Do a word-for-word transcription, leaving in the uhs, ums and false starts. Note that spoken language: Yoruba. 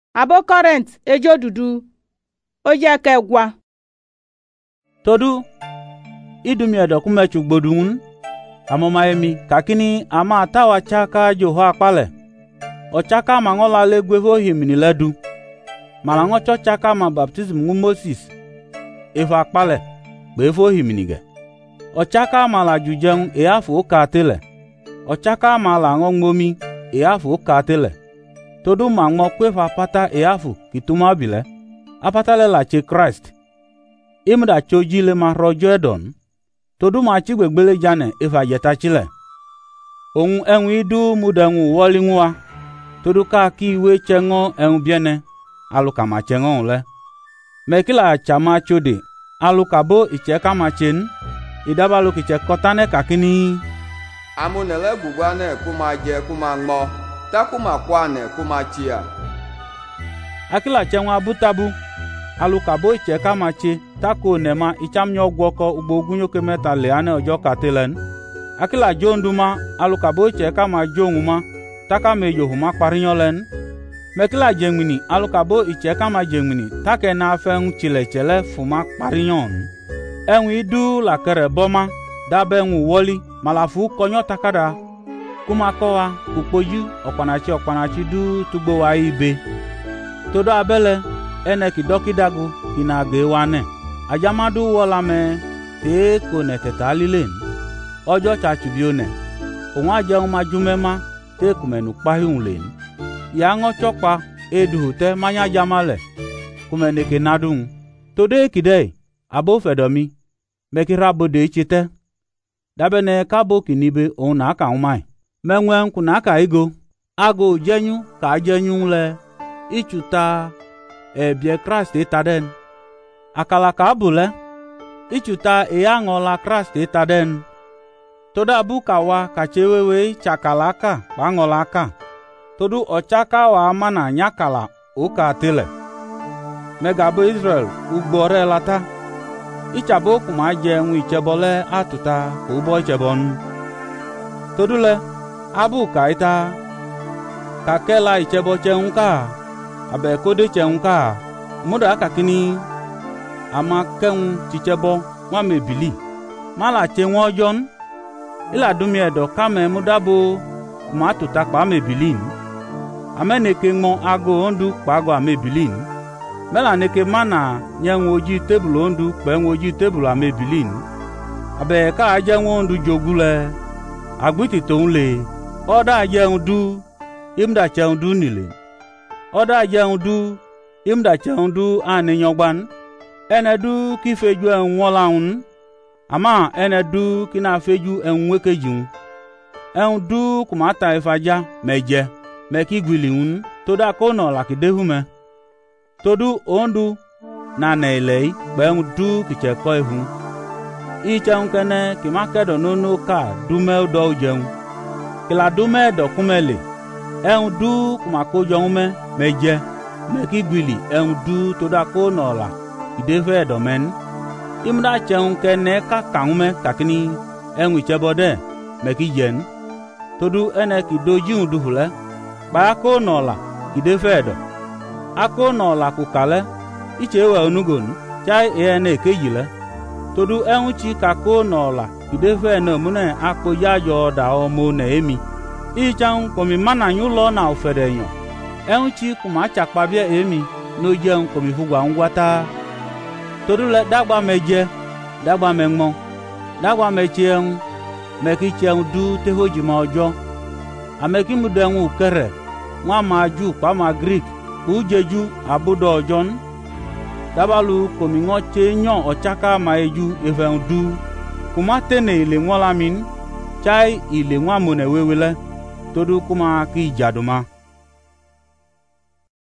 abo Korint ejo dudu oje kegwa todu idumi edo kumechu gbodun amoma emi kakini ama tawa chaka joho akpale ochaka mangola legwevo himini ledu malango cho chaka ma baptism ngu Moses efo akpale bevo himinige ochaka mala jujen eafu katile ochaka mala ngongmomi eafu katile todu mangmo kwefa pata eafu kituma bile apatale la che Christ imda chojile ma rojo edon todu ma chigbegbele jane efa yetachile ohun enwu idu mudanwu wolinwa todu ka ki iwe chengo enwu biene aluka ma chengo le mekila chama chode aluka bo icheka ma chen idabalu kiche kotane kakini amunele gugwane kuma je kuma ngmo ta kuma kwane kuma chia akila chenwa abutabu aluka bo icheka ma che tako nema ichamnyo gwoko ugbogun yoke meta le ane ojo katelen akila jonduma aluka bo icheka ma jonguma taka me yohuma parinyolen mekila jengmini aluka bo icheka ma jengmini take na afeng chile chele fuma parinyon enwi idu la kere boma dabe nwu woli malafu konyo takada kuma kowa ukpoju okpanachi okpanachi du tugbo wa ibe todo abele ene kidokidagu kina gewane ajamadu wola me te ko ne tetalilen ojo chachubione onwa je ma jumema te kumenu pahunlen ya ngo chokpa eduhute manya jamale kumeneke nadun tode kide abo fedomi mekirabo de chite dabene kabo kinibe ona aka umai menwen kuna aka igo ago jenyu ka jenyu le ichuta ebie Christ itaden akala ka bule ichuta eyangola Christ itaden toda bukawa kachewewe chakalaka bangolaka todu ochaka wa mana nyakala uka tile megabo Israel ugbore lata ichabo kuma je nwi chebole atuta ubo chebon todule abu kaita kakela ichebo cheunka abe kode cheunka muda kakini ama ken chichebo wa mebili mala chenwo jon ila dumi edo kame mudabo kuma atuta pa mebilin ameneke ngo ago ondu pago amebilin mela neke mana nyenwo oji tebul ondu pe nwoji tebul amebilin abe ka aje ondu jogule agbiti tonle oda aje ondu imda che ondu nile oda aje ondu imda che ondu aninyogban enedu kifeju enwolaun ama enedu kina feju enwekejun endu kumata ifaja meje meki gwiliun toda kono lakidehume todu ondu na nelei gbendu kiche ko ihu icheun kene kimakedo nono ka dume do jeun kila dume do kumele endu kumakojo ume meje meki gwili endu toda kono la idefe do men imda cheun kene ka kaume kakini enwi chebode meki jen todu ene kidoji unduhule ba ko nola idefe do ako nola kukale ichewe onugon chai ene kejile todu enchi kako nola idefe no mune akpo yayo da omo na emi ichan komi mana nyulo na oferenyo enchi kuma chakpa bia emi no je komi fugwa ngwata todu le dagba meje dagba menmo dagba mechien mekichen du tehoji ma ojo ameki mudenwu kere nwa maju pa ma Greek ujeju abudo ojon dabalu komingo chenyo ochaka maeju evendu kuma tene ile nwalamin chai ile nwa mone wewele todu kuma ki jaduma